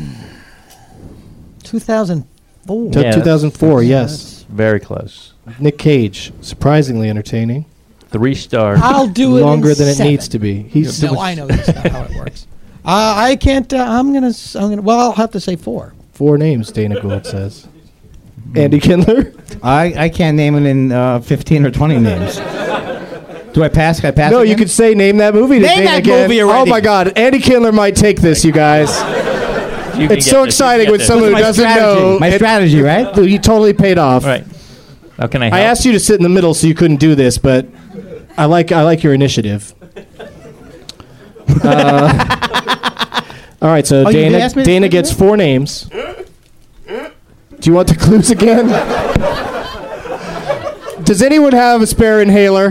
two thousand four. To Yes. two thousand four, yes. Very close. Nick Cage, surprisingly entertaining. Three stars. I'll do it Longer in than it seven. needs to be. He's No, I know that's not how it works. Uh, I can't. Uh, I'm gonna. s- I'm gonna. Well, I'll have to say four. four names, Dana Gould says. Andy Kindler? I, I can't name it in uh, fifteen or twenty names. Do I pass? Can I pass? No, again? you could say name that movie. to Name Dana that again. movie Oh already. my God, Andy Kindler might take this, you guys. You can It's get so this, you exciting can when get someone who My doesn't strategy. know. My it- strategy, right? You totally paid off. this. Right. How can I help? I asked you to sit in the middle so you couldn't do this, but I like I like your initiative. Uh, All right, so Oh, you did Dana ask me Dana this? gets four names. Do you want the clues again? Does anyone have a spare inhaler?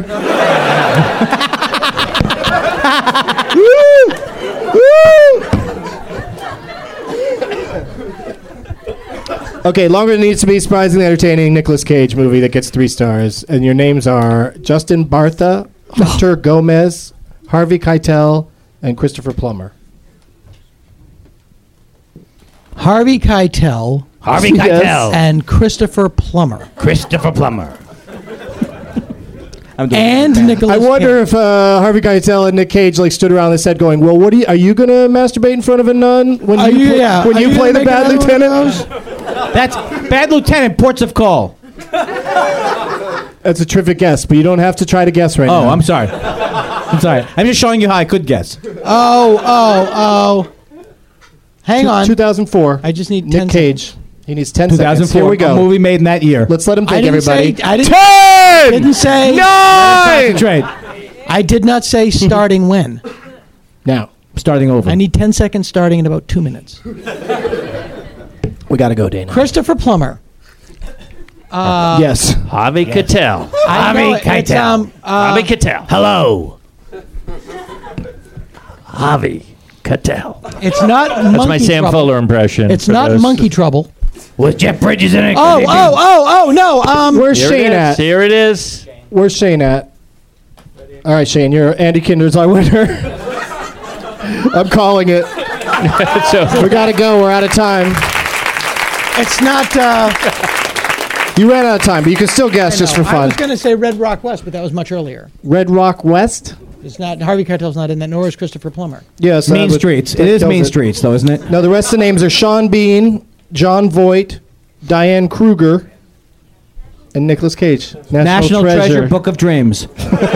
Woo! Woo! Okay, longer than needs to be. Surprisingly entertaining Nicolas Cage movie that gets three stars. And your names are Justin Bartha, Hunter Gomez, Harvey Keitel, and Christopher Plummer. Harvey Keitel Harvey Yes. Keitel. and Christopher Plummer. Christopher Plummer. I'm doing And it. Nicolas I wonder Cage. if uh, Harvey Keitel and Nick Cage like stood around the set going, "Well, what are you? Are you gonna masturbate in front of a nun when Are you, you- pl- yeah, when are you you play gonna the make bad another one of lieutenant?" That's Bad Lieutenant, Ports of Call. That's a terrific guess, but you don't have to try to guess right Oh, now. I'm sorry. I'm sorry. I'm just showing you how I could guess. Oh, oh, oh. Hang Two- on. two thousand four. I just need Nick ten Cage. He needs ten seconds. Here two thousand four, we go. a movie made in that year. Let's let him I think, didn't everybody. say. I didn't, Ten. didn't say. Nine. Concentrate. I did not say starting when. Now Starting over. I need ten seconds starting in about two minutes. we gotta go, Dana. Christopher Plummer. Uh, yes. Harvey Keitel. I know Harvey it. It's, Keitel. um, uh, Harvey Keitel. Hello. Harvey Keitel. It's not That's monkey my Sam trouble. Fuller impression. It's for not those- monkey trouble. Was Jeff Bridges in it? Oh, oh, oh, oh, no. Um, Where's Here Shane it is. at? Here it is. Where's Shane at? All right, Shane, you're Andy Kinder's our winner. I'm calling it. so, We gotta go. We're out of time. it's not. Uh, You ran out of time, but you can still guess just for I fun. was going to say Red Rock West, but that was much earlier. Red Rock West? It's not. Harvey Keitel's not in that, nor is Christopher Plummer. Yes. Main Streets. It is Main Streets, though, isn't it? No, the rest of the names are Sean Bean, John Voight, Diane Kruger, and Nicolas Cage. National, National Treasure. Treasure. Book of Dreams.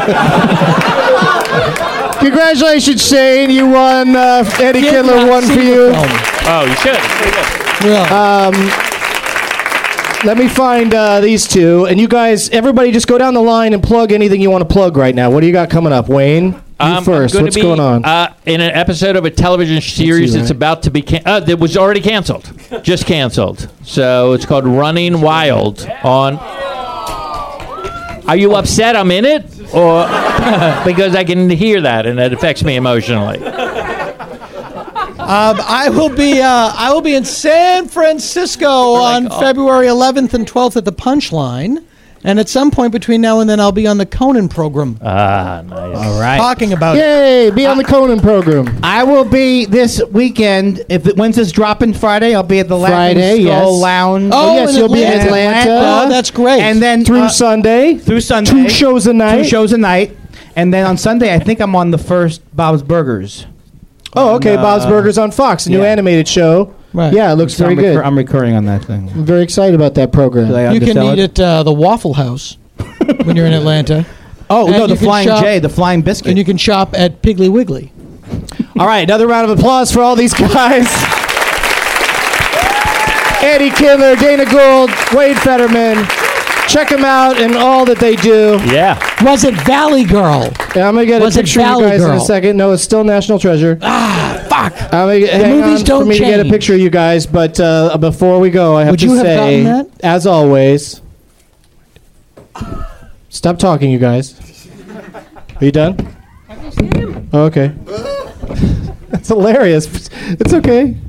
Congratulations, Shane. You won. Uh, Eddie Did Kindler not won see for the you. film. oh, you should. Pretty good. Really. Um, let me find uh, these two. And you guys, everybody just go down the line and plug anything you want to plug right now. What do you got coming up? Wayne, you Um, first. I'm gonna What's be, going on? Uh, in an episode of a television series right. that's about to be can- uh, that was already canceled, just canceled. So it's called Running Wild. On. Are you upset I'm in it, or because I can hear that and it affects me emotionally? Um, I will be. Uh, I will be in San Francisco on February eleventh and twelfth at the Punchline, and at some point between now and then, I'll be on the Conan program Ah, nice. All right. talking about it. Yay! Be on the Conan program. I will be this weekend. If it, when's this dropping? Friday. I'll be at the Laughing Friday, Skull yes. Lounge. Oh, yes, in you'll be in Atlanta. Atlanta. Oh, that's great. And then Through uh, Sunday. through Sunday, Two shows a night. Two shows a night, and then on Sunday, I think I'm on the first Bob's Burgers. Oh, okay. uh, Bob's Burgers on Fox, a new yeah. animated show. Right. Yeah, it looks So very I'm, recur- good. I'm recurring on that thing. I'm very excited about that program. Did I You can undersell eat at uh, the Waffle House when you're in Atlanta, Oh And no, you the can Flying shop- J, the Flying Biscuit. and you can shop at Piggly Wiggly. All right, another round of applause for all these guys. Eddie Kindler, Dana Gould, Wade Fetterman. Check them out and all that they do. Yeah. Was it Valley Girl? Yeah, I'm going to get Was a it picture of you Valley guys in a Girl? second. No, it's still National Treasure. Ah, fuck. I'm gonna, hang movies on don't for me to get a change. picture of you guys, but uh, before we go, I have Would to you have say, gotten that? as always, stop talking, you guys. Are you done? Oh, okay. That's hilarious. It's okay.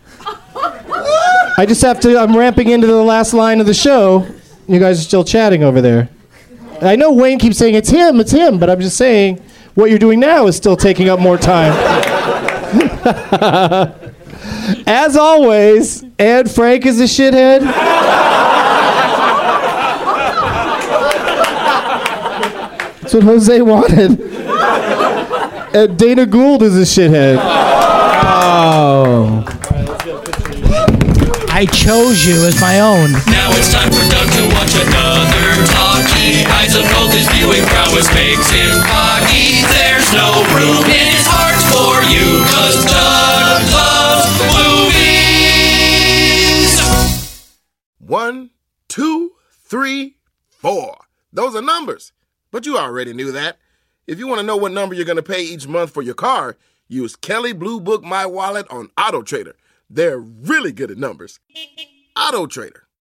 I just have to, I'm ramping into the last line of the show. You guys are still chatting over there. I know Wayne keeps saying it's him, it's him, but I'm just saying what you're doing now is still taking up more time. As always, Ed Frank is a shithead. That's what Jose wanted. And Dana Gould is a shithead. oh, I chose you as my own. Now it's time for Doug to watch another talkie. Eyes of gold, his viewing prowess makes him cocky. There's no room in his heart for you, 'cause Doug loves movies. One, two, three, four. Those are numbers. But you already knew that. If you want to know what number you're going to pay each month for your car, Use Kelly Blue Book My Wallet on AutoTrader. They're really good at numbers. AutoTrader.